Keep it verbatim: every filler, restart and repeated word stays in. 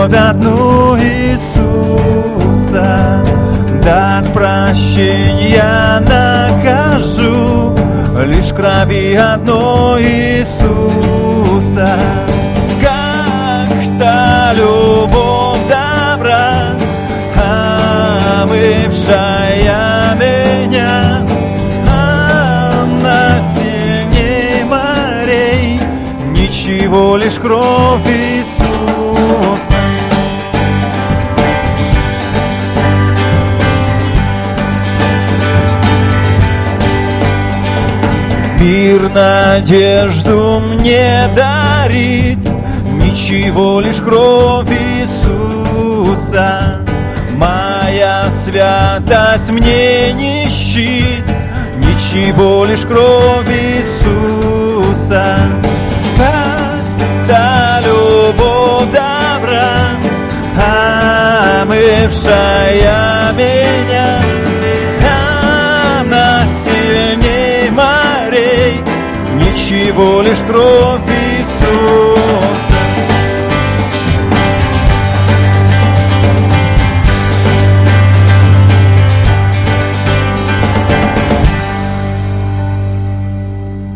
кровь одну Иисуса, дар прощения нахожу лишь в крови одной Иисуса. Как та любовь добра, омывшая меня, она сильней морей, ничего, лишь кровь Иисуса. Мир надежду мне дарит, ничего, лишь кровь Иисуса. Моя святость мне не щит, ничего, лишь кровь Иисуса. Как та любовь добра, омывшая меня, она сильней морей, ничего, лишь кровь Иисуса.